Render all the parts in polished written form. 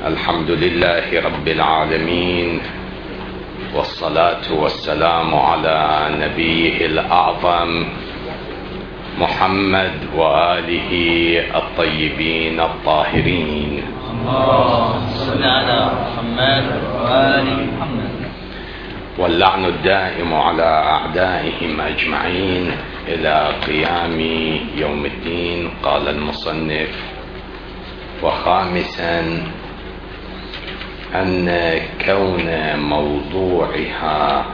الحمد لله رب العالمين، والصلاة والسلام على نبيه الأعظم محمد وآله الطيبين الطاهرين. اللهم صل على محمد وآل محمد. واللعن الدائم على أعدائهم أجمعين إلى قيام يوم الدين. قال المصنف: وخامسا أن كون موضوعها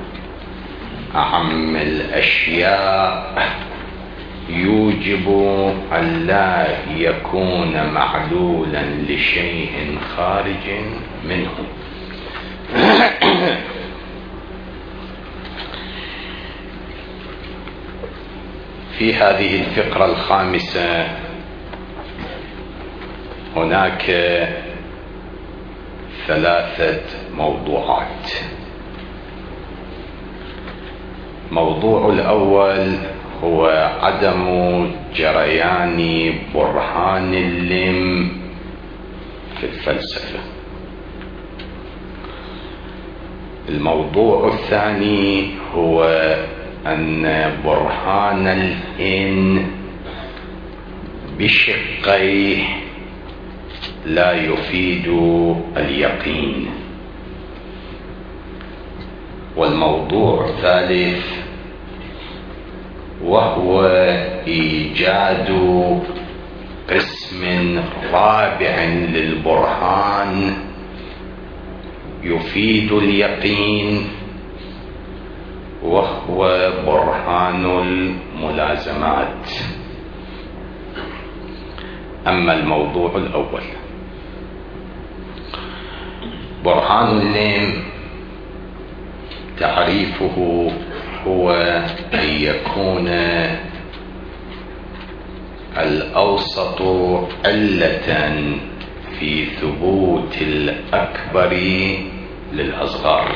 أعم الأشياء يوجب أن لا يكون معلولا لشيء خارج منه. في هذه الفقرة الخامسة هناك ثلاثة موضوعات. الموضوع الأول هو عدم جريان برهان اللم في الفلسفة. الموضوع الثاني هو أن برهان الإن بشقيه لا يفيد اليقين. والموضوع الثالث وهو إيجاد قسم رابع للبرهان يفيد اليقين، وهو برهان الملازمات. أما الموضوع الأول برهان اللم، تعريفه هو أن يكون الأوسط علة في ثبوت الأكبر للأصغر.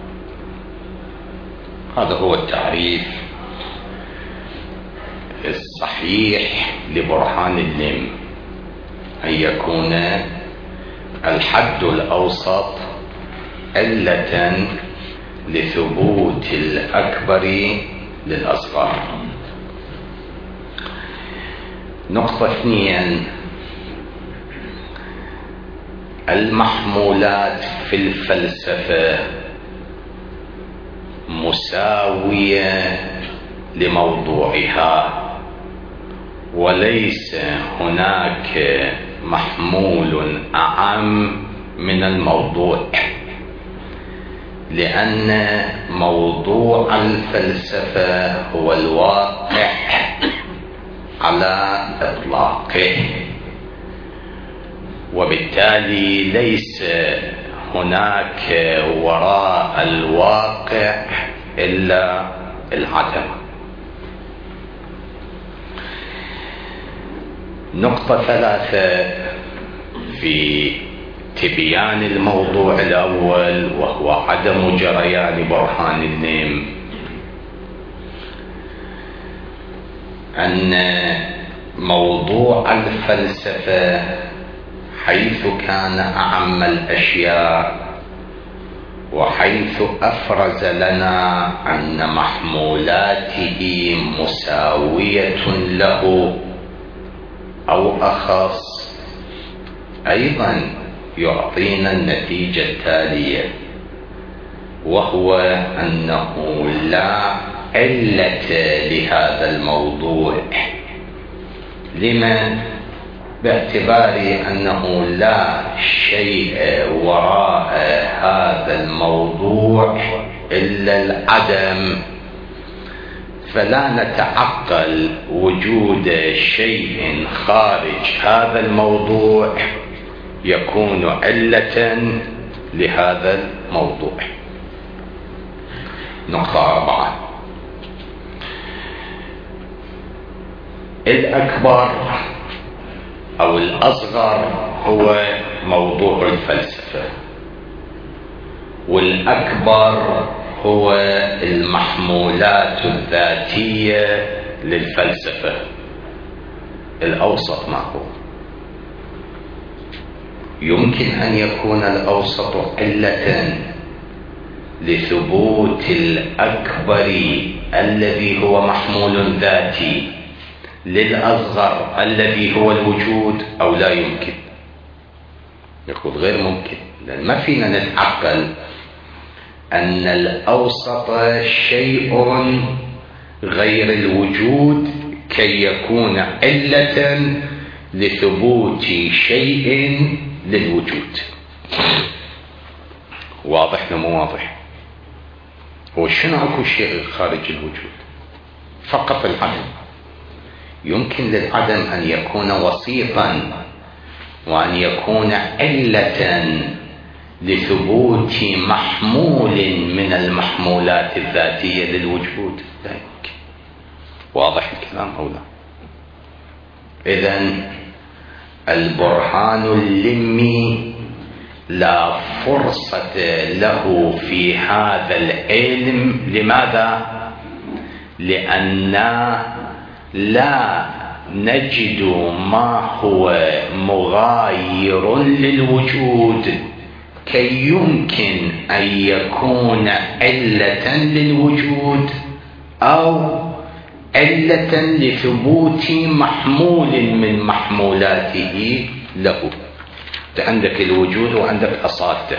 هذا هو التعريف الصحيح لبرهان اللم، أن يكون الحد الأوسط علة لثبوت الأكبر للأصغر. نقطة اثنين: المحمولات في الفلسفة مساوية لموضوعها، وليس هناك محمول أعم من الموضوع، لأن موضوع الفلسفة هو الواقع على إطلاقه، وبالتالي ليس هناك وراء الواقع إلا العدم. نقطة ثلاثة في تبيان الموضوع الأول، وهو عدم جريان برهان اللم، أن موضوع الفلسفة حيث كان أعم الأشياء، وحيث أفرز لنا أن محمولاته مساوية له أو أخص، أيضا يعطينا النتيجة التالية، وهو أنه لا علة لهذا الموضوع. لما؟ باعتبار أنه لا شيء وراء هذا الموضوع إلا العدم، فلا نتعقل وجود شيء خارج هذا الموضوع يكون علة لهذا الموضوع. نقطة 4: الأكبر أو الأصغر هو موضوع الفلسفة، والأكبر هو المحمولات الذاتية للفلسفة. الأوسط ما هو؟ يمكن أن يكون الأوسط علة لثبوت الأكبر الذي هو محمول ذاتي للأصغر الذي هو الوجود، أو لا يمكن؟ يقول غير ممكن، لأن ما فينا نتعقل أن الأوسط شيء غير الوجود كي يكون علة لثبوت شيء للوجود. واضح ولا مو واضح؟ هو شنو اكو شيء خارج الوجود؟ فقط العدم. يمكن للعدم أن يكون وسيطا وأن يكون علة لثبوت محمول من المحمولات الذاتية للوجود، لا يمكن. واضح الكلام أو لا؟ إذن البرهان اللمي لا فرصة له في هذا العلم. لماذا؟ لأننا لا نجد ما هو مغاير للوجود كي يمكن أن يكون علة للوجود أو علة لثبوت محمول من محمولاته له. عندك الوجود وعندك أصالته.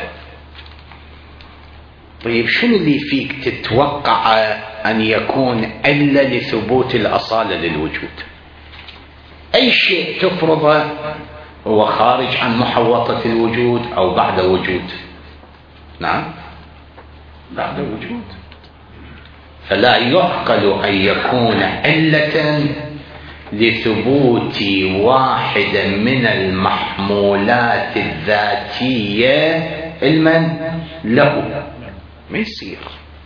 طيب شنو اللي فيك تتوقع أن يكون علة لثبوت الأصالة للوجود؟ أي شيء تفرضه هو خارج عن محوطة الوجود أو بعد وجود. نعم، بعد وجود. فلا يعقل أن يكون علة لثبوت واحدة من المحمولات الذاتية المن له، ما يصير.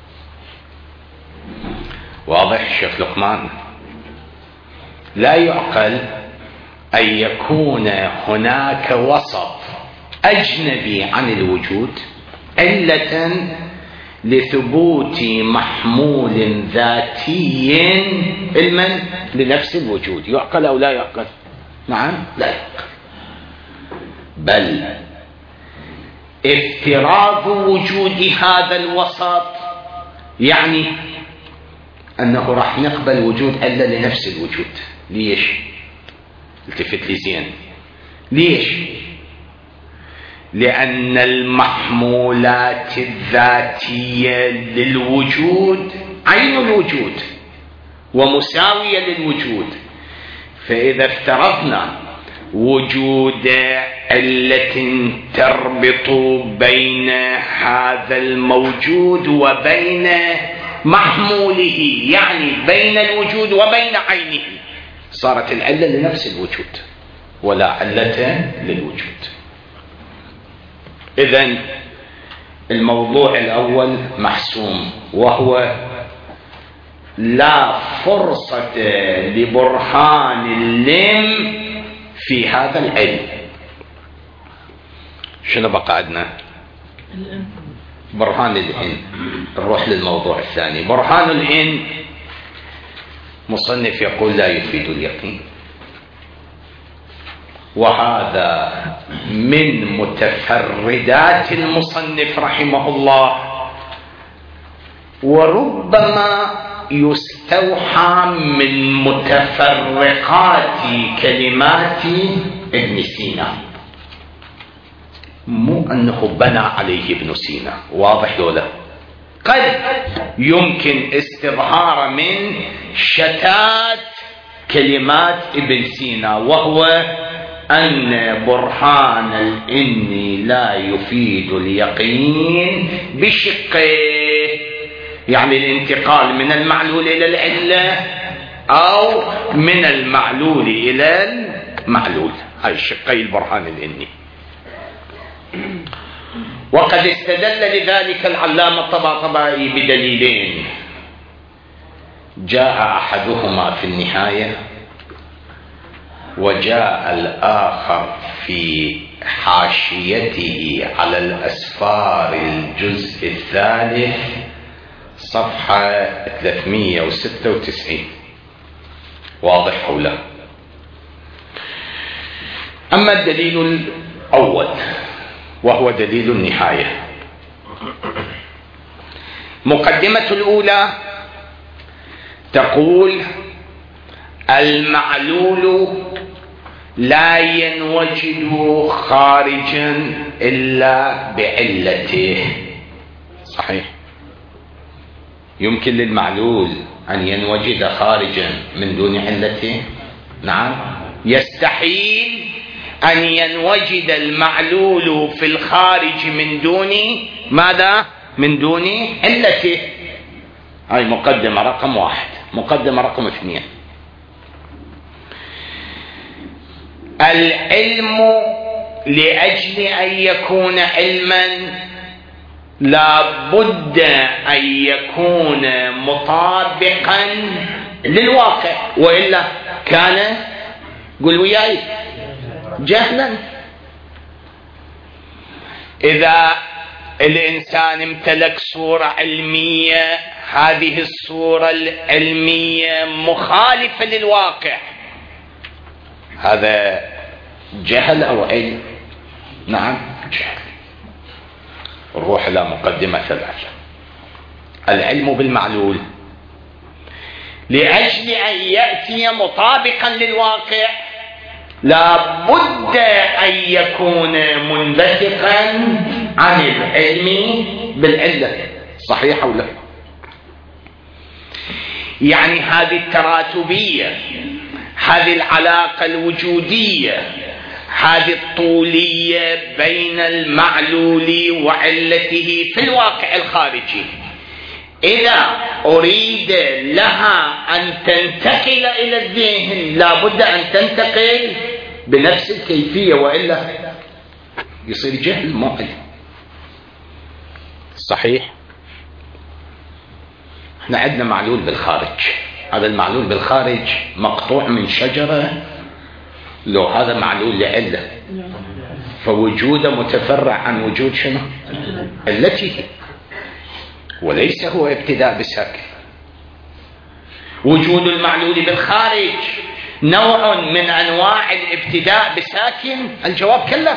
واضح شيخ لقمان؟ لا يعقل أن يكون هناك وسط أجنبي عن الوجود علة لثبوت محمول ذاتي المن لنفس الوجود. يعقل أو لا يعقل؟ نعم، لا يعقل. بل افتراض وجود هذا الوسط يعني أنه راح نقبل وجود علة لنفس الوجود. ليش؟ التفت لي زين. ليش؟ لأن المحمولات الذاتية للوجود عين الوجود ومساوية للوجود. فإذا افترضنا وجود علة تربط بين هذا الموجود وبين محموله، يعني بين الوجود وبين عينه، صارت العلة لنفس الوجود ولا علة للوجود. إذن الموضوع الأول محسوم، وهو لا فرصة لبرهان اللم في هذا العلم. شنو بقى عندنا؟ برهان الإن. نروح للموضوع الثاني. برهان الإن مصنف يقول لا يفيد اليقين، وهذا من متفردات المصنف رحمه الله، وربما يستوحى من متفرقات كلمات ابن سينا، مو أنه بنى عليه ابن سينا. واضح ولا؟ قد يمكن استظهار من شتات كلمات ابن سينا، وهو أن برهان الإن لا يفيد اليقين بشقه، يعني الانتقال من المعلول إلى العلة أو من المعلول إلى المعلول. هاي الشقي البرهان الإني. وقد استدل لذلك العلامة الطباطبائي بدليلين، جاء أحدهما في النهاية وجاء الآخر في حاشيته على الأسفار الجزء الثالث صفحة 396. واضح أو لا؟ أما الدليل أول، وهو دليل النهاية. مقدمة الأولى تقول: المعلول لا ينوجد خارجا إلا بعلته. صحيح، يمكن للمعلول أن ينوجد خارجا من دون علته؟ نعم. يستحيل أن ينوجد المعلول في الخارج من دون ماذا؟ من دون علته. هاي مقدمة رقم 1. مقدمة رقم 2: العلم لأجل أن يكون علما لا بد أن يكون مطابقا للواقع، وإلا كان، قل وياي، جهلا. إذا الإنسان امتلك صورة علمية، هذه الصورة العلمية مخالفة للواقع، هذا جهل أو علم؟ نعم، جهل. نروح إلى مقدمة 3: العلم بالمعلول لأجل أن يأتي مطابقا للواقع لا بد أن يكون منبثقا عن العلم بالعلة. صحيح أو لا؟ يعني هذه التراتبية، هذه العلاقة الوجودية، هذه الطولية بين المعلول وعلته في الواقع الخارجي، إذا أريد لها أن تنتقل إلى الذهن لا بد أن تنتقل بنفس الكيفية، وإلا يصير جهل مو علم. صحيح. احنا عندنا معلول بالخارج، هذا المعلول بالخارج مقطوع من شجرة، لو هذا معلول لعلة فوجوده متفرع عن وجود شنو؟ علته، وليس هو ابتداء بساكن. وجود المعلول بالخارج نوع من أنواع الابتداء بساكن؟ الجواب كلا،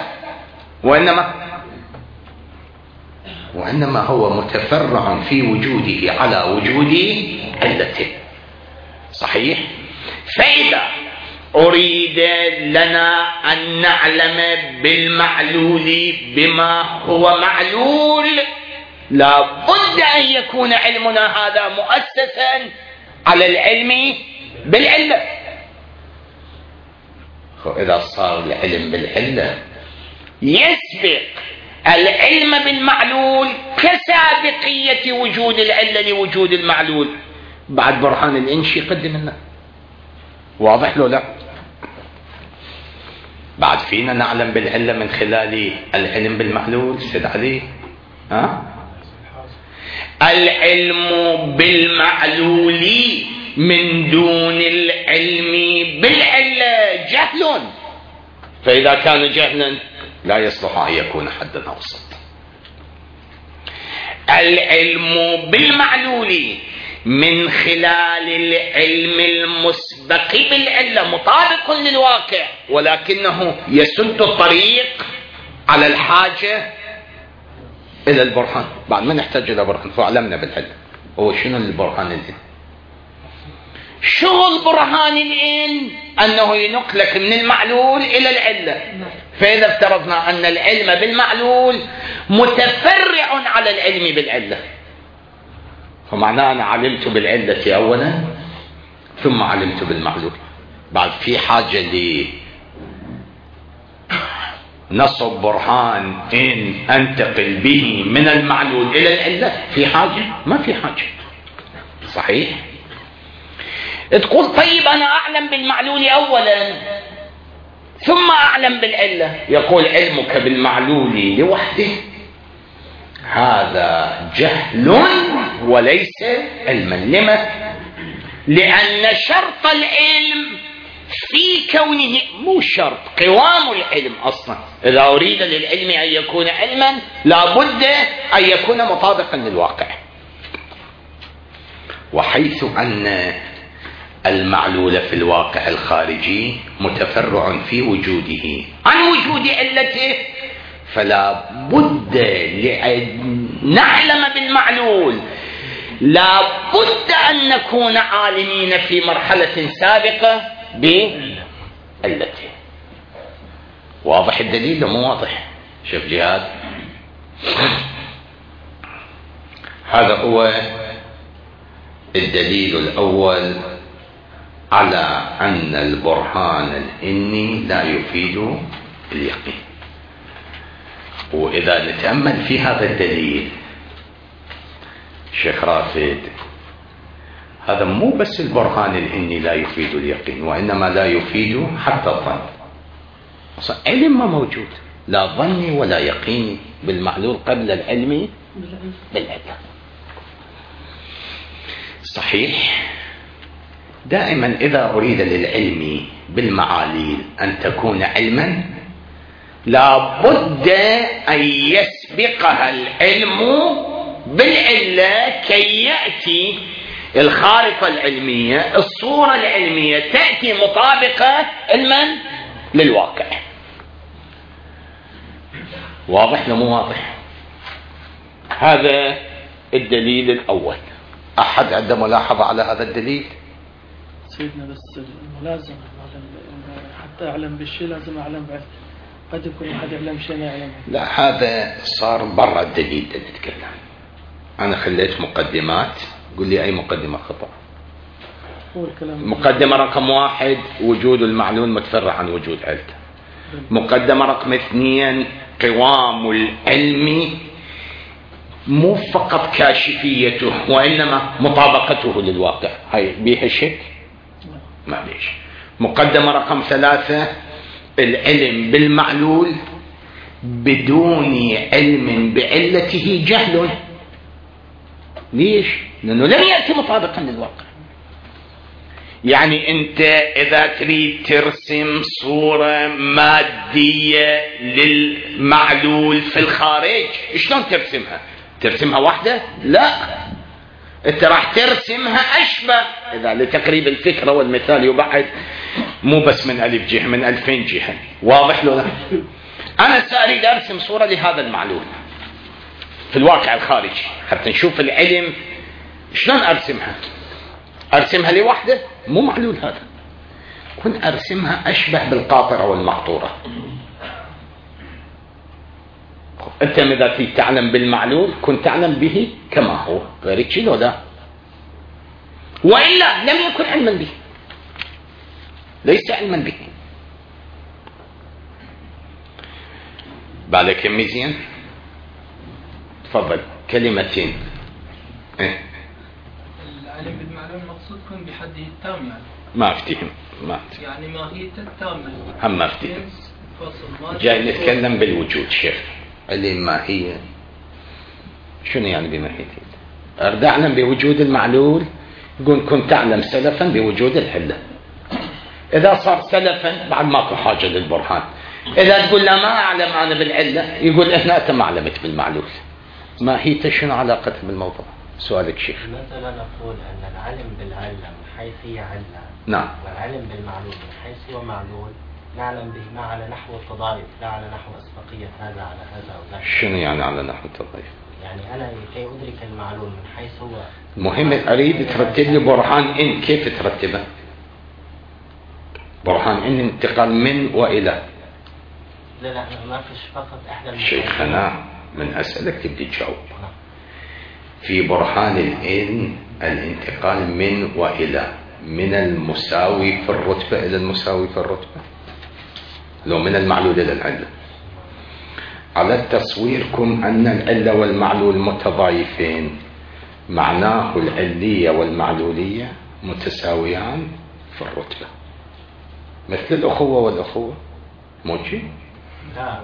وإنما هو متفرع في وجوده على وجود علته. صحيح. فإذا أريد لنا أن نعلم بالمعلول بما هو معلول لا بد أن يكون علمنا هذا مؤسسا على العلم بالعلة. إذا صار العلم بالعلة يسبق العلم بالمعلول كسابقية وجود العلة لوجود المعلول. بعد برهان الإنشي قدم لنا، واضح له لا؟ بعد فينا نعلم بالعلة من خلال العلم بالمعلول. سيد علي، العلم بالمعلول من دون العلم بالعلة جهل، فإذا كان جهلا لا يصلح أن يكون حدا أوسط. العلم بالمعلول من خلال العلم المسبق بالعلة مطابق للواقع، ولكنه يسد الطريق على الحاجة إلى البرهان. بعد ما نحتاج إلى برهان فعلمنا بالعلة. هو شنو البرهان العلم؟ شغل برهان العلم أنه ينقلك من المعلول إلى العلة. فإذا افترضنا أن العلم بالمعلول متفرع على العلم بالعلة، فمعناه أنا علمت بالعلة أولا ثم علمت بالمعلول. بعد في حاجة لنصب برهان إن أنتقل به من المعلول إلى العلة، في حاجة؟ ما في حاجة. صحيح. تقول طيب أنا أعلم بالمعلول أولا ثم أعلم بالعلة. يقول علمك بالمعلول لوحده هذا جهل وليس علما. لما؟ لأن شرط العلم في كونه، مو شرط، قوام العلم أصلا. إذا أريد للعلم أن يكون علما لا بد أن يكون مطابقا للواقع. وحيث أن المعلول في الواقع الخارجي متفرع في وجوده عن وجود علته، فلا بد لأن نعلم بالمعلول لا بد أن نكون عالمين في مرحلة سابقة بعلته. واضح الدليل مو واضح؟ شوف جهاد، هذا هو الدليل الأول على أن البرهان الإني لا يفيد اليقين. وإذا نتأمل في هذا الدليل شيخ رافد، هذا مو بس البرهان الإني لا يفيد اليقين، وإنما لا يفيد حتى الظن. أصلا علم ما موجود، لا ظني ولا يقيني بالمعلول قبل العلم بالعلم. صحيح دائما إذا أريد للعلم بالمعاليل أن تكون علما لا بد أن يسبقها العلم بالعلة كي يأتي الخارطة العلمية، الصورة العلمية تأتي مطابقة علما للواقع. واضح ولا مو واضح؟ هذا الدليل الأول. أحد عنده ملاحظة على هذا الدليل؟ سيدنا بس لازم حتى أعلم بالشيء لازم أعلم بعد، قد يكون أحد يعلم شيء ما يعلمه. لا، هذا صار برا الدليل اللي نتكلم. أنا خليت مقدمات، قل لي أي مقدمة خطأ. مقدمة رقم 1 وجود المعلول متفرع عن وجود علته. مقدمة رقم 2 قوام العلم مو فقط كاشفيته وإنما مطابقته للواقع. هاي بيها شك؟ ما بيش. مقدمة رقم 3 العلم بالمعلول بدون علم بعلته جهل. ليش؟ لأنه لم يأتي مطابقا للواقع. يعني أنت إذا تريد ترسم صورة مادية للمعلول في الخارج شلون ترسمها؟ ترسمها واحدة؟ لا، أنت راح ترسمها أشبه، إذا لتقريب الفكرة والمثال يبعد مو بس من ألف جهة، من 2000 جهة. واضح له؟ أنا سأريد أرسم صورة لهذا المعلول في الواقع الخارجي حتى نشوف العلم شلون أرسمها. أرسمها لوحدة؟ مو معلول هذا، كن أرسمها أشبه بالقاطرة والمقطورة. أنت إذا تريد تعلم بالمعلول كن تعلم به كما هو، غير شيء لا، وإلا لم يكن علما به، ليس علما به. بالك يمي زين؟ تفضل كلمتين. العلم بالمعلوم المقصود يكون بحده التام، يعني ما افتهم يعني ماهيته التامة. هم ما افتهم. جاي نتكلم بالوجود شيخ. علم ماهية شنو يعني بماهيته؟ أريد أعلم بوجود المعلول، يقول كنت تعلم سلفا بوجود العلة. إذا صار سلفا بعد ماكو حاجة للبرهان. إذا تقول لا ما أعلم أنا بالعلة، يقول إحنا أنت ما علمت بالمعلول. ماهيته شنو علاقته بالموضوع؟ سؤالك شيخ. مثلا نقول أن العلم بالعلة من حيث هي علة، نعم، والعلم بالمعلول من حيث هو معلول نعلم به ما على نحو التضارب لا على نحو أسبقية هذا على هذا أو ذاك. شنو يعني على نحو التضارب؟ يعني أنا كي أدرك المعلول من حيث هو مهم أريد ترتب لي برهان إن، كيف ترتبه؟ برهان إن انتقال من وإلى. لا ما فيش فقط إحدى شيخنا من أسألك تبدي تجاوب. في برهان الإن الانتقال من وإلى، من المساوي في الرتبة إلى المساوي في الرتبة، لو من المعلول إلى العلة. على تصويركم أن العلة والمعلول متضايفين، معناه العلية والمعلولية متساويان في الرتبة، مثل الأخوة والأخوة. موجي؟ لا.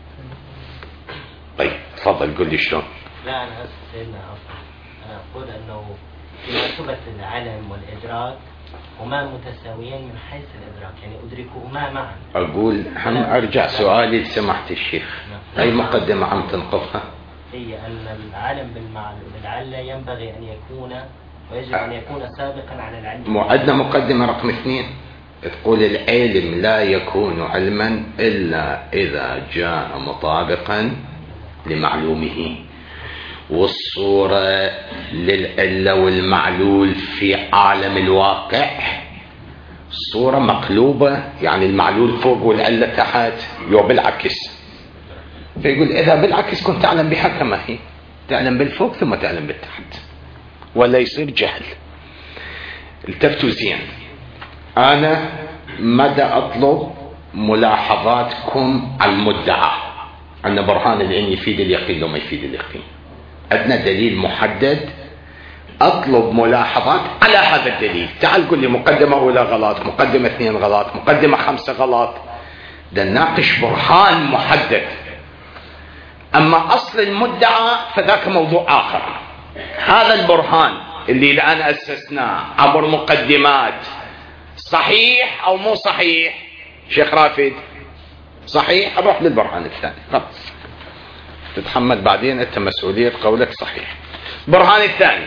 طيب تفضل قل لي شلون. لا أنا أسف سيدنا، أنا أقول أنه في مرتبة العلم والإدراك هما متساويين من حيث الإدراك، يعني أدركهما معا. أقول هم أرجع سؤالي لسماحة الشيخ. أي مقدمة عم تنقضها؟ هي أن العلم بالعلة ينبغي أن يكون ويجب أن يكون سابقا على العلم. عندنا مقدمة رقم 2 تقول العلم لا يكون علما إلا إذا جاء مطابقا لمعلومه، والصورة للعلة والمعلول في عالم الواقع صورة مقلوبة، يعني المعلول فوق والعلة تحت، بالعكس. فيقول إذا بالعكس كنت تعلم بها كما هي، تعلم بالفوق ثم تعلم بالتحت، ولا يصير جهل. التفتوا زين، أنا مدى أطلب ملاحظاتكم على المدعى أن برهان العلم يفيد اليقين لو ما يفيد اليقين. عندنا دليل محدد، أطلب ملاحظات على هذا الدليل. تعال قل لي مقدمة أولى غلط، مقدمة 2 غلط، مقدمة 5 غلط، ده ناقش برهان محدد. أما أصل المدعى فذاك موضوع آخر. هذا البرهان اللي الآن أسسناه عبر مقدمات صحيح أو مو صحيح؟ شيخ رافد صحيح، أروح للبرهان الثاني خلاص، تتحمل بعدين أنت مسؤولية قولك صحيح. برهان الثاني،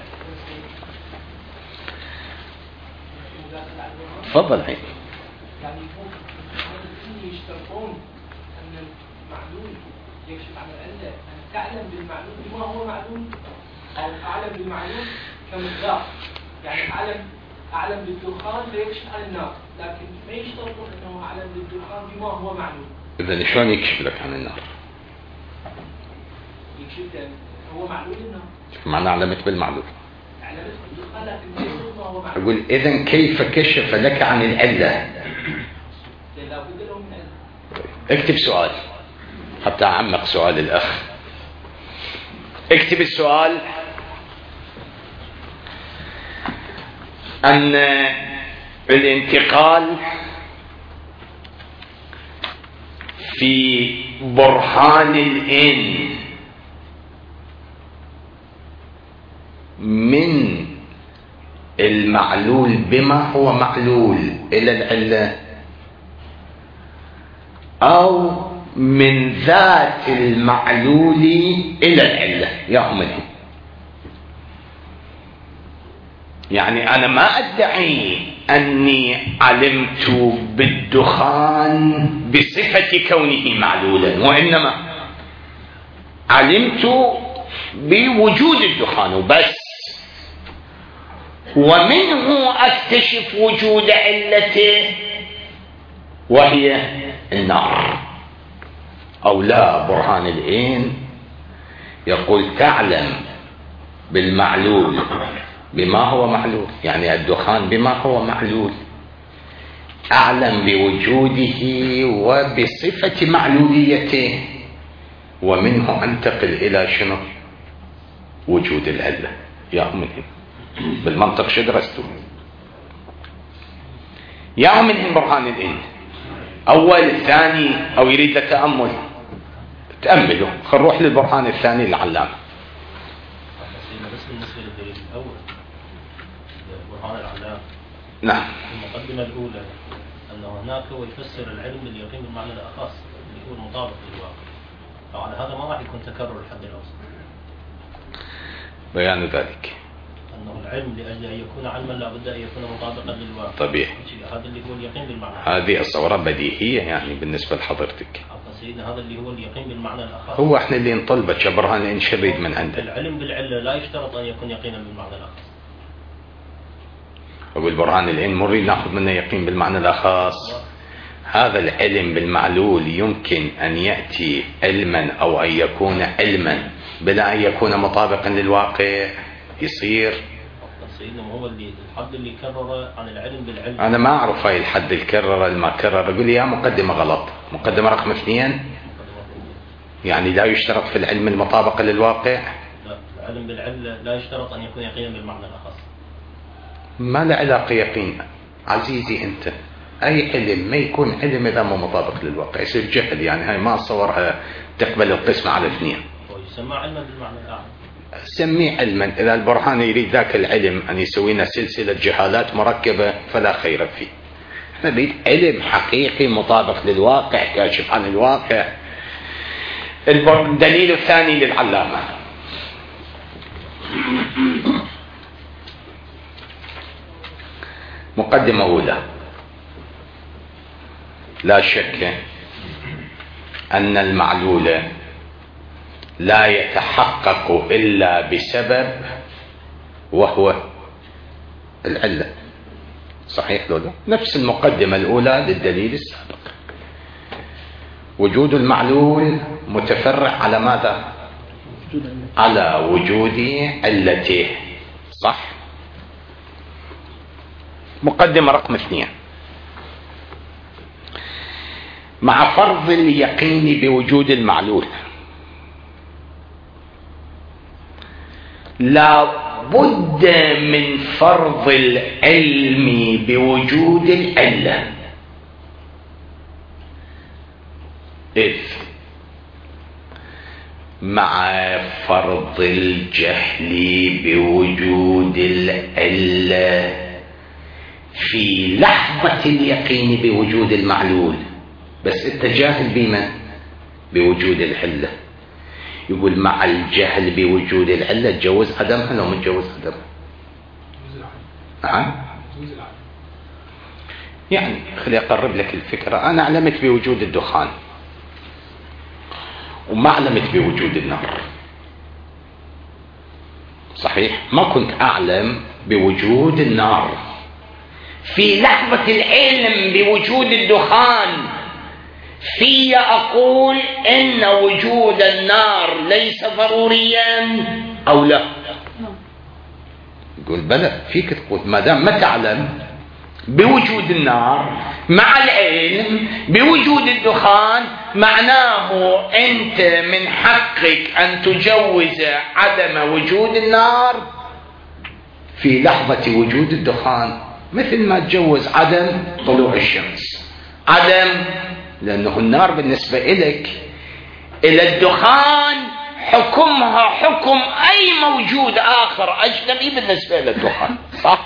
تفضل. هي يعني يشترطون أن المعلول يكشف عن العلة، أن تعلم بالمعلول بما هو معلول، أو أعلم بالمعلول كمقدار، يعني أعلم بالدخان فيكشف عن النار، لكن ما يشترطون أنه أعلم بالدخان بما هو معلول. إذن شلون يكشف لك عن النار؟ يكشف لك هو معلول النار. معنى علمت بالمعلول. علمت بالدخان لكن ما يشترط ما هو معلول. أقول إذن كيف كشف لك عن العلة؟ لا بد له من علة. اكتب سؤال حتى أعمق سؤال الأخ. اكتب السؤال: أن الانتقال في برهان الإن من المعلول بما هو معلول إلى العلة، أو من ذات المعلول إلى العلة، يا أمي. يعني أنا ما أدعي أني علمت بالدخان بصفة كونه معلولا، وإنما علمت بوجود الدخان وبس، ومنه أكتشف وجود علته وهي النار. أو لا، برهان العين يقول تعلم بالمعلول بما هو معلول، يعني الدخان بما هو معلول، أعلم بوجوده وبصفة معلوليته، ومنه أنتقل إلى شنو؟ وجود العلة. يا أمين بالمنطق شو درستوا؟ يا أمين برهان العين أول ثاني أو يريد التأمل؟ تأملوا. خل نروح للبرهان الثاني للعلامة. بس بالنسبة للدليل الأول برهان العلامة، نعم، المقدمة الأولى أنه هناك هو يفسر العلم باليقين بالمعنى الأخص اللي هو المطابق للواقع، فعلى هذا ما راح يكون تكرر الحد الأوسط. بيان ذلك أنه العلم لأجل أن يكون علما لابد أن يكون مطابقا للواقع. طبيعي. هذا اللي هو اليقين بالمعنى. هذه الصورة بديهية يعني بالنسبة لحضرتك. سيدنا هذا اللي هو اليقين بالمعنى الأخص. هو احنا اللي نطلبك يا برهان إن شريد من عندك. العلم بالعلة لا يشترط أن يكون يقينا بالمعنى الأخص. أقول برهان العلم مريد ناخذ منه يقين بالمعنى الأخص. هذا العلم بالمعلول يمكن أن يأتي علما أو أن يكون علما بلا أن يكون مطابقا للواقع. يصير سيدنا هو اللي الحد اللي كرر عن العلم بالعلم. أنا ما أعرف هاي الحد الكرر الما كرر. أقول لي يا مقدمة غلط، مقدمة رقم 2 يعني لا يشترط في العلم المطابقة للواقع. لا، العلم بالعلة لا يشترط أن يكون يقينا بالمعنى الأخص. ما له علاقة يقين عزيزي أنت. أي علم ما يكون علم إذا ما مطابق للواقع يصير جهل. يعني هاي ما أصورها تقبل القسمة على 2. ويسمى علما بالمعنى الأعلى. سميه علما. إذا البرهان يريد ذاك العلم أن يسوي لنا سلسلة جهالات مركبة فلا خير فيه. احنا نريد علم حقيقي مطابق للواقع كاشف عن الواقع. الدليل الثاني للعلامة مقدمة أولى: لا شك أن المعلول لا يتحقق إلا بسبب، وهو العلة. صحيح لولا؟ نفس المقدمة الأولى للدليل السابق. وجود المعلول متفرع على ماذا؟ على وجود علته. صح؟ مقدمة رقم 2: مع فرض اليقين بوجود المعلول لا بد من فرض العلم بوجود العلة، إذ مع فرض الجهل بوجود العلة في لحظة اليقين بوجود المعلول، بس انت جاهل بمن؟ بوجود العلة. يقول مع الجهل بوجود العلة تجوز عدمها لو متجوز عدمها؟ نعم. يعني خلي أقرب لك الفكرة. أنا علمت بوجود الدخان وما علمت بوجود النار، صحيح؟ ما كنت أعلم بوجود النار. في لحظة العلم بوجود الدخان في أقول إن وجود النار ليس ضروريا أو لا؟ يقول بلى، فيك تقول ما دام ما تعلم بوجود النار مع العلم بوجود الدخان، معناه أنت من حقك أن تجوز عدم وجود النار في لحظة وجود الدخان، مثل ما تجوز عدم طلوع الشمس. عدم لأنه النار بالنسبة إليك إلى الدخان حكمها حكم أي موجود آخر أجنبي بالنسبة إلى الدخان. صح؟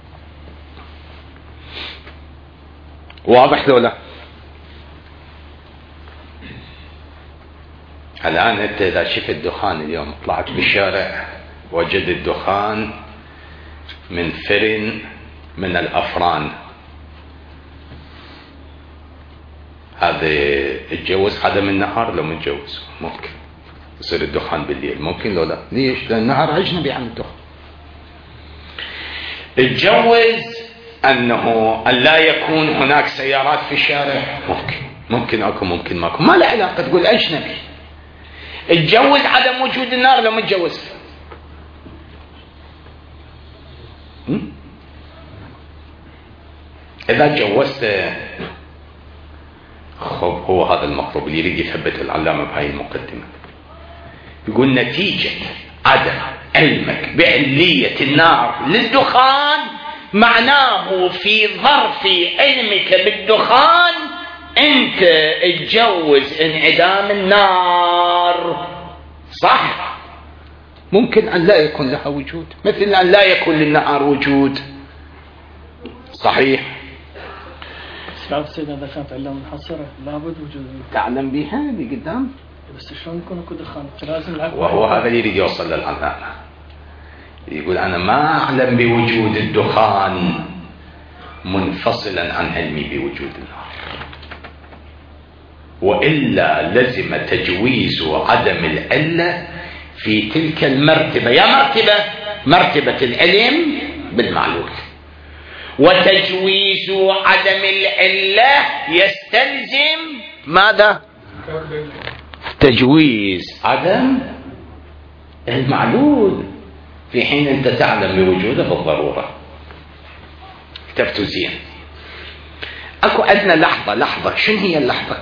واضح ولا؟ الآن أنت إذا شفت الدخان اليوم، طلعت بالشارع وجد الدخان من فرن من الأفران، هذا يتجوز عدم النهار لو متجوز؟ ممكن. يصير الدخان بالليل ممكن لو لا؟ ليش؟ لأن النهار أجنبي عن الدخان. تتجوز أنه أن لا يكون هناك سيارات في الشارع؟ ممكن أكو ممكن ماكو، ما له علاقة، تقول أجنبي. تتجوز عدم وجود النار لو متجوز؟ إذا تجوزت خب، هو هذا المطلوب اللي يريد يثبته العلامة بهاي المقدمة. يقول نتيجة عدم علمك بعلية النار للدخان معناه في ظرف علمك بالدخان أنت تجوز انعدام النار. صح؟ ممكن أن لا يكون لها وجود، مثل أن لا يكون للنهار وجود. صحيح؟ سيدنا إذا كانت علة منحصرة لابد وجود. تعلم بها اللي قدام؟ بس شلون يكون اكو دخان؟ لازم. وهو هذا اللي يريد يوصل للعلامة. يقول أنا ما أعلم بوجود الدخان منفصلا عن علمي بوجود النار، وإلا لزم تجويز عدم العلة في تلك المرتبة. يا مرتبة العلم بالمعلول. وتجويز عدم العلة يستلزم ماذا؟ تجويز عدم المعلول في حين أنت تعلم بوجوده بالضرورة. كتبت زين. أكو أدنى لحظة. شنو هي اللحظة؟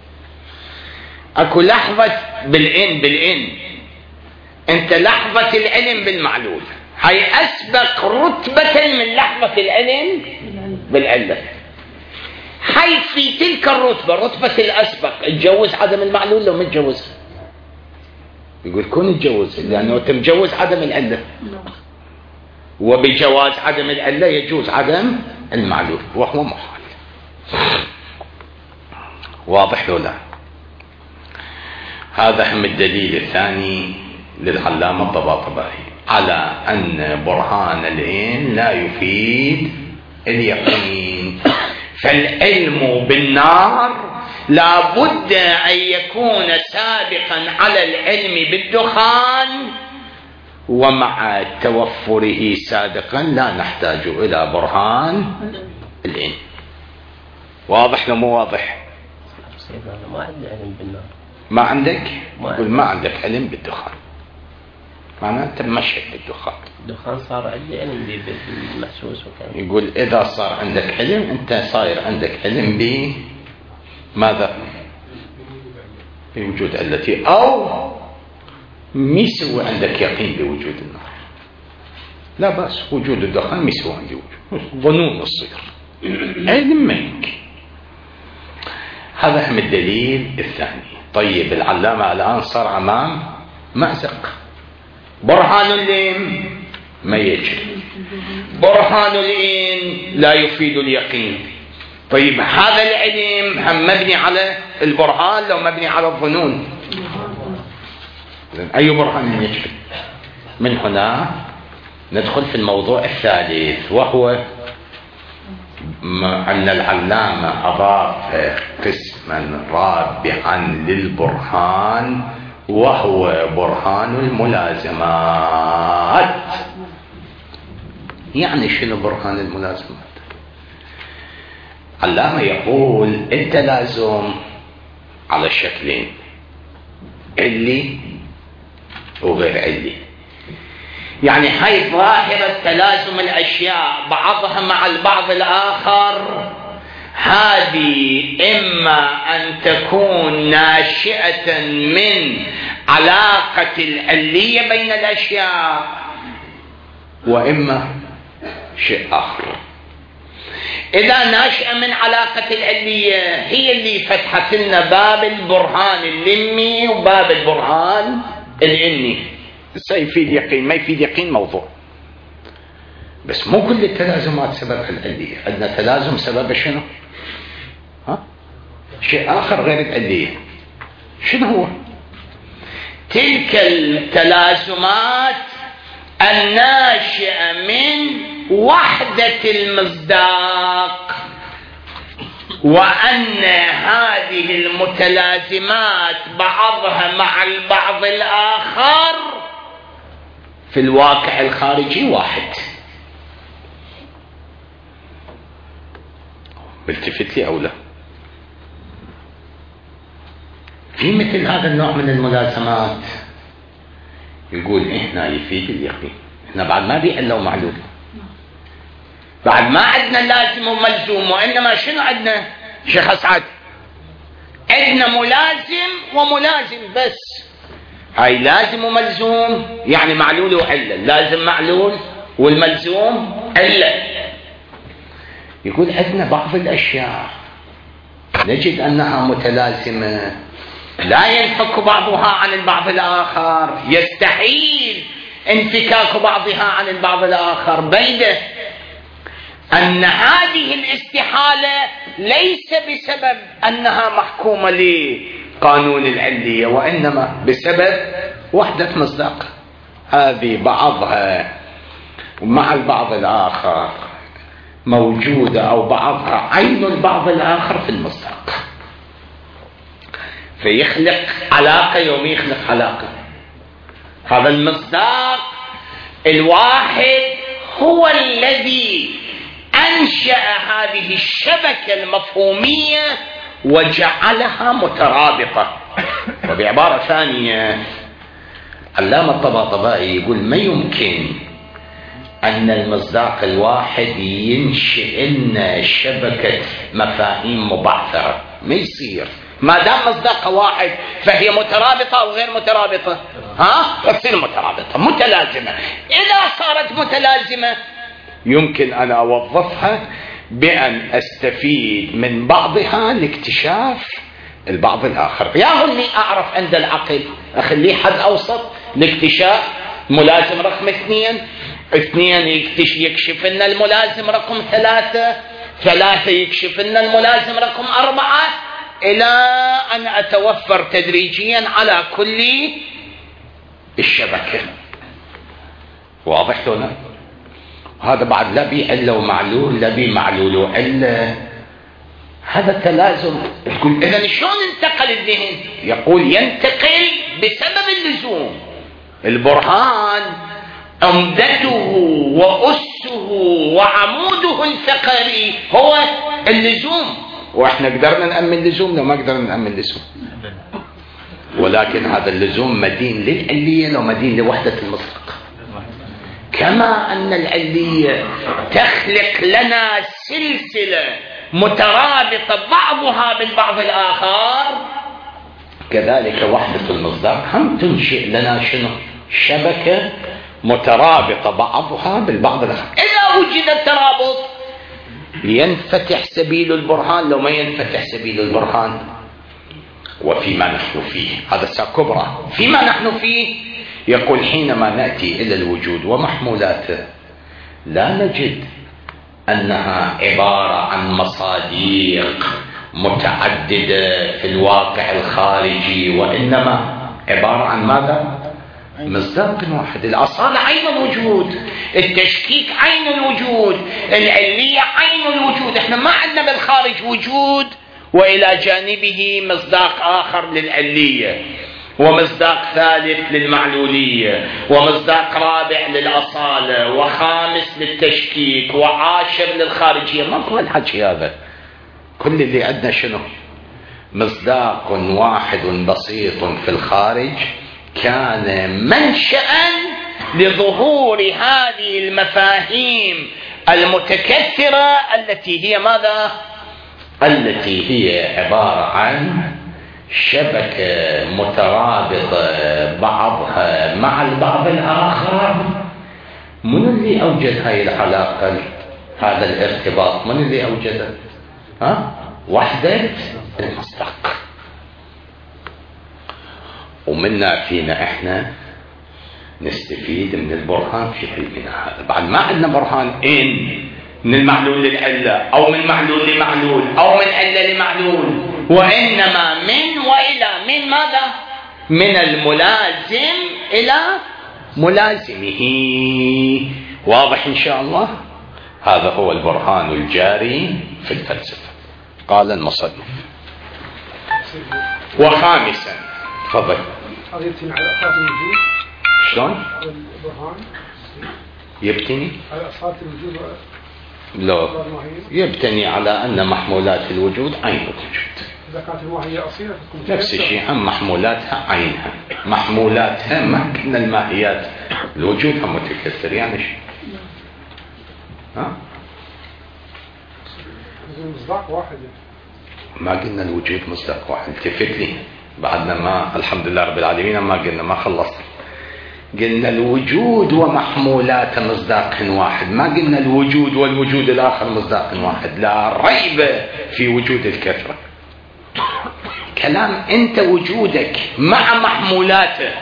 أكو لحظة بالإن أنت لحظة العلم بالمعلول، هاي أسبق رتبة من لحظة العلم بالعلة. هاي في تلك الرتبة، رتبة الأسبق، تجوز عدم المعلول لو متجوز؟ يقول كون تجوز، لأنه تمجوز عدم العلة، وبجواز عدم العلة يجوز عدم المعلول، وهو محال. واضح لو لا؟ هذا هم الدليل الثاني للعلامة الطباطبائي على أن برهان العين لا يفيد اليقين. فالعلم بالنار لا بد أن يكون سابقا على العلم بالدخان، ومع توفره سابقا لا نحتاج إلى برهان العلم. واضح لو مو واضح؟ ما عندي علم بالنار. ما عندك؟ يقول ما عندك علم بالدخان، معناه أنت مشهد بالدخان. الدخان صار عندي علم بالمحسوس وكذا. يقول إذا صار عندك علم أنت صاير عندك علم بماذا؟ بوجود التي، أو ميسوي عندك يقين بوجود النار. لا بأس، وجود الدخان ميسوي عندي وجود، ظنون تصير علم منك. هذا هم الدليل الثاني. طيب العلامة الآن صار أمام مأزق. برهان العلم ما يجري، برهان العلم لا يفيد اليقين. طيب هذا العلم هم مبني على البرهان لو مبني على الظنون؟ أي برهان يجري؟ من هنا ندخل في الموضوع الثالث، وهو أن العلامة أضاف قسما رابعا للبرهان، وهو برهان الملازمات. يعني شنو برهان الملازمات؟ علامة يقول التلازم على شكلين، علي وغير علي. يعني هاي ظاهرة تلازم الأشياء بعضها مع البعض الآخر، هذه إما أن تكون ناشئة من علاقة العلية بين الأشياء، وإما شيء آخر. إذا ناشئة من علاقة العلية هي اللي فتحت لنا باب البرهان اللمي وباب البرهان العلمي. يفيد يقين ما يفيد يقين موضوع، بس مو كل التلازمات سببها العلية. عندنا تلازم سبب شنو؟ شيء آخر غير العلية. شنو هو؟ تلك التلازمات الناشئة من وحدة المصداق، وأن هذه المتلازمات بعضها مع البعض الآخر في الواقع الخارجي واحد. بالتفت لي أو لا؟ في مثل هذا النوع من الملازمات يقول إحنا يفيد اليقين. إحنا بعد ما بيعلوا معلوم، بعد ما عندنا لازم وملزوم، وإنما شنو عندنا شيخ أسعد؟ عندنا ملازم وملازم بس. هاي لازم وملزوم يعني معلول وعلة، لازم معلول والملزوم علة. يقول عندنا بعض الأشياء نجد أنها متلازمة لا ينفك بعضها عن البعض الآخر، يستحيل انفكاك بعضها عن البعض الآخر، بيده أن هذه الاستحالة ليس بسبب أنها محكومة لقانون العلية، وإنما بسبب وحدة مصداق. هذه بعضها مع البعض الآخر موجودة، أو بعضها عين البعض الآخر في المصداق، فيخلق علاقة يوم يخلق علاقة. هذا المصداق الواحد هو الذي أنشأ هذه الشبكة المفهومية وجعلها مترابطة. وبعبارة ثانية علامة الطباطبائي يقول ما يمكن أن المصداق الواحد ينشئ لنا شبكة مفاهيم مبعثرة، ما يصير. ما دام مصداقها واحد فهي مترابطة أو غير مترابطة؟ تصير مترابطة متلازمة. إذا صارت متلازمة يمكن أن أوظفها بأن أستفيد من بعضها لاكتشاف البعض الآخر. يا لي أعرف عند العقل أخليه حد أوسط لاكتشاف ملازم رقم 2، 2 يكشف لنا الملازم رقم 3، 3 يكشف لنا الملازم رقم 4، إلى أن أتوفر تدريجيا على كل الشبكة. واضح هنا؟ هذا بعد لا بي علة ومعلول، لا بي معلول وعلة، هذا تلازم. تقول إذا شلون انتقل الذهن؟ يقول ينتقل بسبب اللزوم. البرهان عمدته وأسه وعموده الفقري هو اللزوم، واحنا قدرنا نأمن لزوم لو ما قدرنا نأمن لزوم، ولكن هذا اللزوم مدين للعلية لو مدين لوحدة المطلق. كما أن العلية تخلق لنا سلسلة مترابطة بعضها بالبعض الآخر، كذلك وحدة المصداق هم تنشئ لنا شنو؟ شبكة مترابطة بعضها بالبعض الآخر. إذا وجد الترابط ينفتح سبيل البرهان، لو ما ينفتح سبيل البرهان. وفيما نحن فيه، هذا كبرى فيما نحن فيه، يقول حينما نأتي إلى الوجود ومحمولاته لا نجد أنها عبارة عن مصادق متعددة في الواقع الخارجي، وإنما عبارة عن ماذا؟ مصداق واحد. الأصالة عين الوجود، التشكيك عين الوجود، العلية عين الوجود. احنا ما عندنا بالخارج وجود وإلى جانبه مصداق آخر للعلية، ومصداق ثالث للمعلولية، ومصداق رابع للأصالة، وخامس للتشكيك، وعاشر للخارجية. ماكو هالحكي هذا. كل اللي عندنا شنو؟ مصداق واحد بسيط في الخارج كان منشأ لظهور هذه المفاهيم المتكثرة التي هي ماذا؟ التي هي عبارة عن شبكة مترابطة بعضها مع البعض الآخر. من اللي أوجد هاي العلاقة، هذا الارتباط؟ من اللي أوجده؟ وحدة المصداق. ومنا فينا احنا نستفيد من البرهان في علمنا هذا. بعد ما عندنا برهان من المعلول للعلة، او من معلول لمعلول، او من علة لمعلول، وانما من والى. من ماذا؟ من الملازم الى ملازمه. واضح ان شاء الله؟ هذا هو البرهان الجاري في الفلسفة. قال المصنف: وخامسا، تفضل. هذا يبتني على أصالة الوجود. شلون؟ البرهان يبتني على أصالة الوجود. لا، يبتني على أن محمولات الوجود عين الوجود. إذا كانت الماهية أصيلة تكون نفس الشيء، هم محمولاتها عينها، محمولاتها ما كنا الماهيات الوجود هم متكثر. يعني شيء مصداق واحد. ما قلنا الوجود مصداق واحد. التفت لي بعدنا، ما الحمد لله رب العالمين ما قلنا، ما خلصنا. قلنا الوجود ومحمولات مصداق واحد، ما قلنا الوجود والوجود الآخر مصداق واحد. لا ريب في وجود الكثرة. كلام أنت وجودك مع محمولاته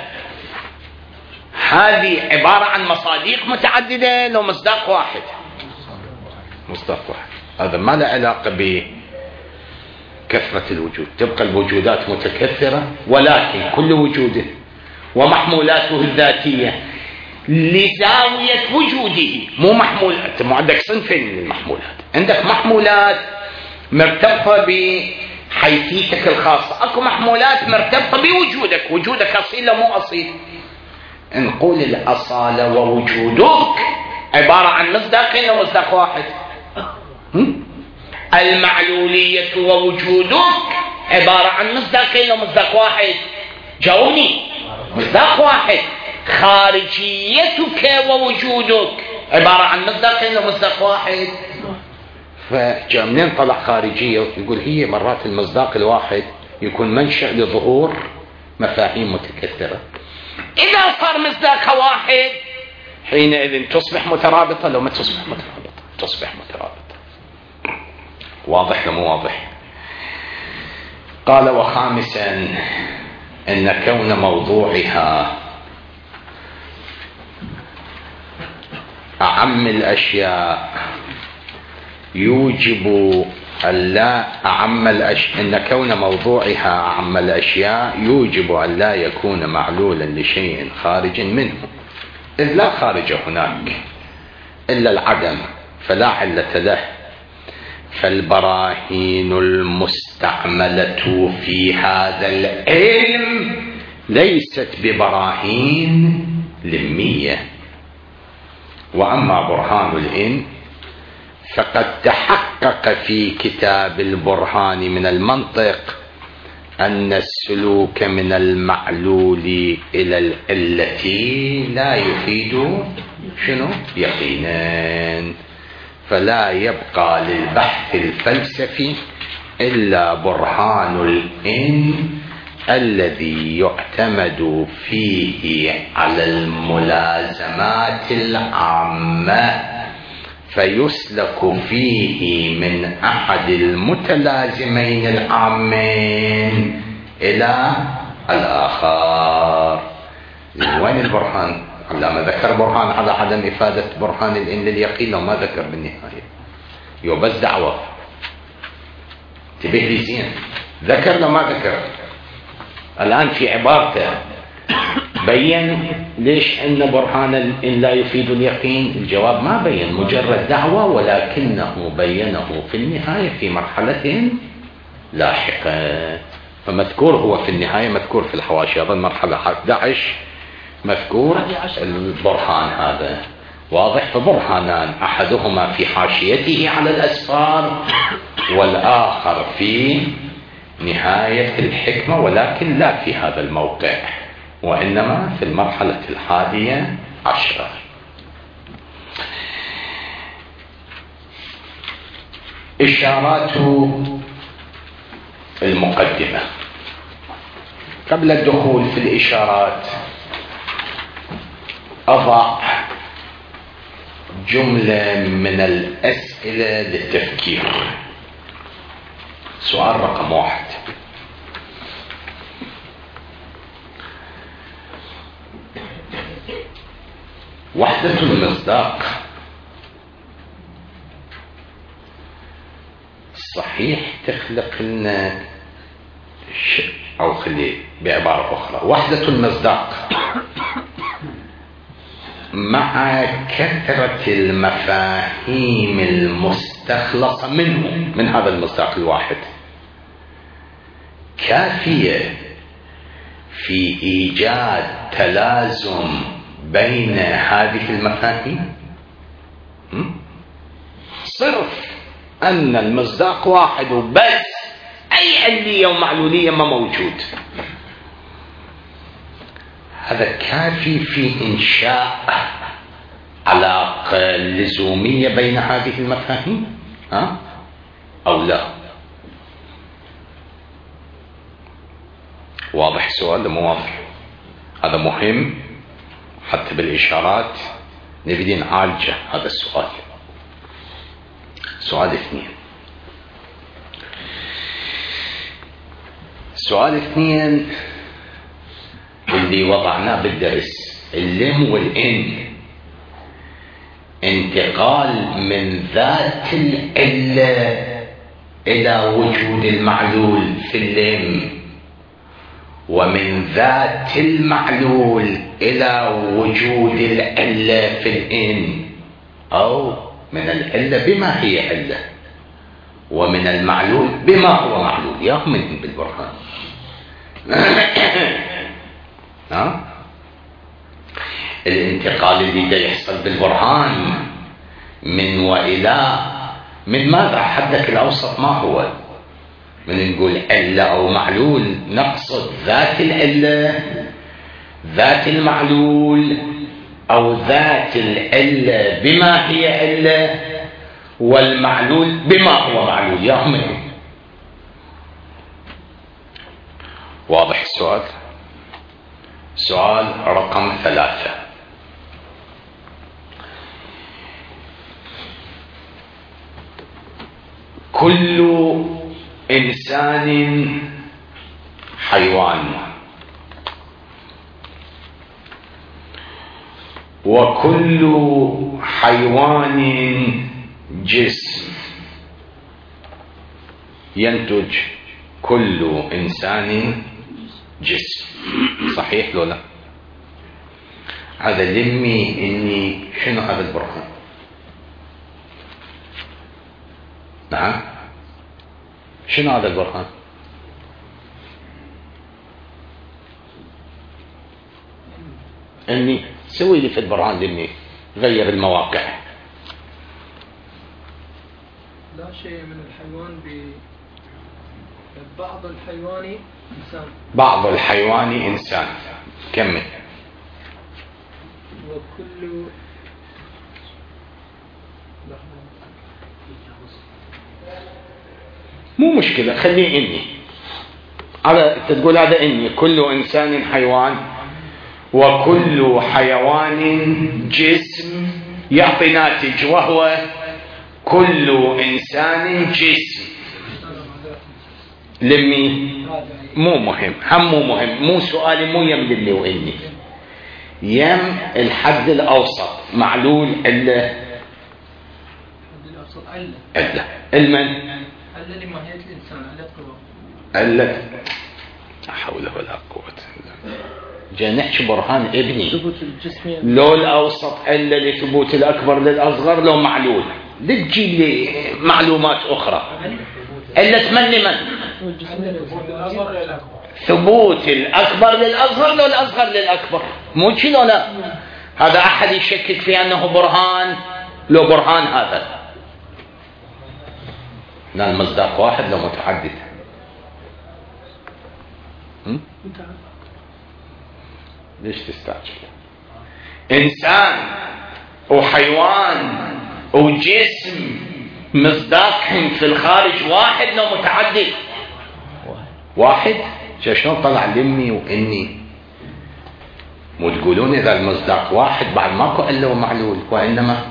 هذه عبارة عن مصادق متعددة لو مصداق واحد؟ مصداق واحد. هذا ما له علاقة بكثرة الوجود. تبقى الوجودات متكثرة، ولكن كل وجود ومحمولاته الذاتية لزاوية وجوده، مو محمولات. مو عندك صنفين من المحمولات، عندك محمولات مرتبطة بحيثيتك الخاصة، اكو محمولات مرتبطة بوجودك. وجودك أصيل مو أصيل؟ نقول الأصالة ووجودك عبارة عن مصداقين ومصداق واحد. المعلولية ووجودك عبارة عن مصداقين ومصداق واحد. جاوبني. مصداق واحد. خارجيتك ووجودك عبارة عن مصداقين ومصداق واحد. فجاء منين طلع خارجية؟ يقول هي مرات المصداق الواحد يكون منشأ لظهور مفاهيم متكثرة. إذا صار مصداقها واحد حينئذ تصبح مترابطة. لو ما تصبح مترابطة تصبح مترابطة. واضح لو واضح؟ قال: وخامسا أن كون موضوعها أعم الأشياء يوجب ألا أن كون موضوعها أعم الأشياء يوجب أن لا يكون معلولا لشيء خارج منه، إذ لا خارج هناك. إلا العدم فلا علة له. فالبراهين المستعملة في هذا العلم ليست ببراهين لمية. وأما برهان الإن فقد تحقق في كتاب البرهان من المنطق أن السلوك من المعلول إلى العلة لا يفيد يقينا، فلا يبقى للبحث الفلسفي إلا برهان الإن الذي يعتمد فيه على الملازمات العامة، فيسلك فيه من أحد المتلازمين العامين إلى الآخر. وين البرهان؟ لما ذكر برهان على عدم إفادة برهان الإن لليقين، لو ما ذكر بالنهاية بس دعوة. انتبه لي زين، ذكر لو ما ذكر. الآن في عبارته بين ليش أن برهان الإن لا يفيد اليقين. الجواب ما بين، مجرد دعوة، ولكنه بينه في النهاية في مرحلة لاحقة. فمذكور هو في النهاية، مذكور في الحواشي، هذا المرحلة 11 مذكور البرهان هذا واضح. فبرهانان، أحدهما في حاشيته على الأسفار والآخر في نهاية الحكمة، ولكن لا في هذا الموقع، وإنما في المرحلة 11. إشارات المقدمة. قبل الدخول في الإشارات أضع جملة من الأسئلة للتفكير. سؤال رقم 1: وحدة المصداق صحيح تخلق لنا أو خليه بعبارة أخرى، وحدة المصداق مع كثرة المفاهيم المستخلصة منه، من هذا المصداق الواحد، كافية في إيجاد تلازم بين هذه المفاهيم؟ صرف أن المصداق واحد وبس، أي علية ومعلولية ما موجود، هذا كافي في إنشاء علاقة لزومية بين هذه المفاهيم أو لا؟ واضح السؤال؟ مو واضح؟ هذا مهم حتى بالإشارات نبدي نعالجه هذا السؤال. سؤال 2. سؤال 2 اللي وضعناه بالدرس، اللم والإن، انتقال من ذات العلة إلى وجود المعلول في اللم، ومن ذات المعلول إلى وجود العلة في الإن، أو من العلة بما هي علة، ومن المعلول بما هو معلول. ياهم من بالبرهان. الانتقال اللي دا يحصل بالبرهان من وإلى، من ماذا؟ حدك الأوسط ما هو؟ من نقول علة أو معلول نقصد ذات العلة، ذات المعلول، أو ذات العلة بما هي علة، والمعلول بما هو معلول. يا واضح السؤال؟ سؤال رقم 3: كل إنسان حيوان، وكل حيوان جسم، ينتج كل إنسان جسم. صحيح لو لا؟ هذا لمي إني شنو هذا البرهان؟ نعم. شنو هذا البرهان؟ اني سوي لي في البرهان لاني غير المواقع. لا شيء من الحيوان بعض الحيوان إنسان. بعض الحيوان إنسان. كمل. وكل مو مشكلة، خليه إني. هذا تقول هذا إني كل إنسان حيوان وكل حيوان جسم يعطي ناتج وهو كل إنسان جسم. لمي مو مهم، هم مو مهم، مو سؤالي مو يم للي وإني، يم الحد الأوسط معلول إلا إلا المن إلا لماهية الإنسان على قوة إلا لا حول ولا قوة إلا جاي نحكي برهان ابني ثبوت الجسمية لو الأوسط إلا لثبوت الأكبر للأصغر لو معلول لتجيب لي معلومات أخرى إلا تمني من ثبوت الأكبر للأصغر لو الأصغر للأكبر مو شي لو لا. هذا أحد يشكك في أنه برهان لو برهان هذا لا المصداق واحد لو متعدد. ليش تستعجل؟ إنسان وحيوان وجسم مصداقهم في الخارج واحد لو متعدد واحد. شلون طلع لمي وإني؟ مو تقولون إذا المصداق واحد بعد ماكو إلا ومعلول، وإنما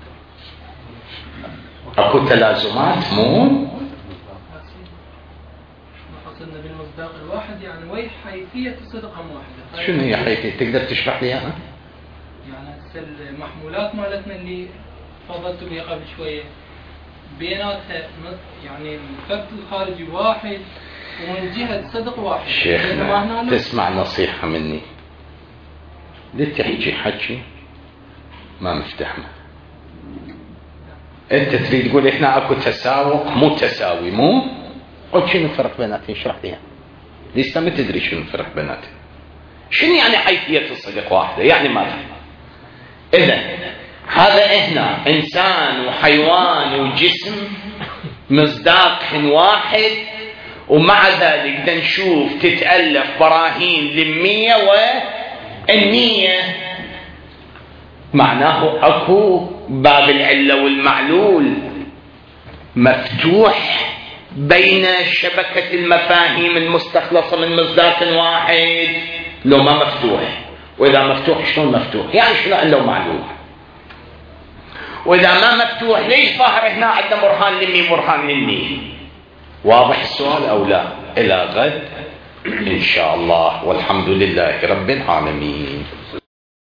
أكو تلازمات. مو قصدنا بالمصداق الواحد يعني وين حيثية صدقهم واحدة. شنو هي حيثية؟ تقدر تشرح لي إياها؟ يعني المحمولات مالتنا اللي تفضلت بها قبل شوية بيناتها يعني الفك الخارجي واحد ومن جهة صدق واحد. شيخنا تسمع نصيحة مني، لا تحكي حكي ما مفتحمه. انت تريد تقول احنا اكو تساوق مو تساوي، مو قلت شنو الفرق بيناتهم؟ اشرح لي لسه ما تدري شنو الفرق بيناتهم. شنو يعني حيثية الصدق واحدة؟ يعني ماذا؟ اذا هذا احنا انسان وحيوان وجسم مصداق واحد، ومع ذلك بدنا نشوف تتألف براهين للمية والمية، معناه اكو باب العلة والمعلول مفتوح بين شبكة المفاهيم المستخلصة من مصداق واحد لو ما مفتوح. واذا مفتوح شلون مفتوح؟ يعني شنو علة ومعلول؟ واذا ما مفتوح ليش ظاهر هنا عندنا برهان لمي برهان للني؟ واضح السؤال او لا؟ الى غد ان شاء الله، والحمد لله رب العالمين.